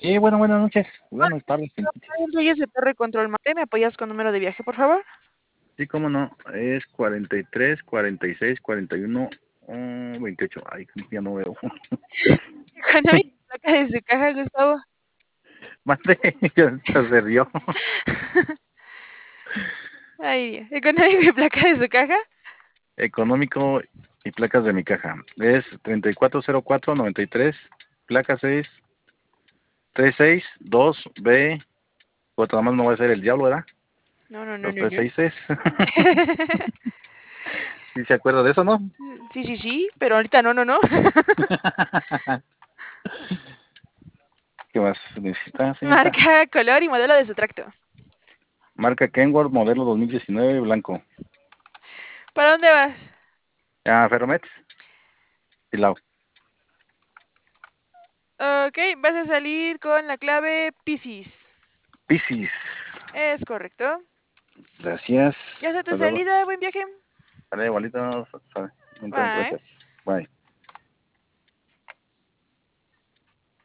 Buenas noches. Buenas tardes. Soy STR Control Mate, ¿me apoyas con número de viaje, por favor? Sí, cómo no. Es 43, 46, 41, 28. Ay, ya no veo. Económica placa de su caja, Gustavo. Mate, se rió. Ay, Dios. Económico y placa de su caja. Económico y placas de mi caja. Es 340493, placa 6, 362B. Otra más no va a ser el diablo, ¿verdad? No, no, no, Los no, no. 366. ¿Sí se acuerda de eso, no? Sí, sí, sí, pero ahorita no, no, no. ¿Qué más necesita, señorita? Marca, color y modelo de su tracto. Marca Kenworth, modelo 2019, blanco. ¿Para dónde vas? Ferromex, Silao. Ok, vas a salir con la clave Piscis. Piscis. Es correcto. Gracias. Ya está tu Hasta luego. salida, buen viaje. Vale, igualito. Muchas Bye. gracias. Bye.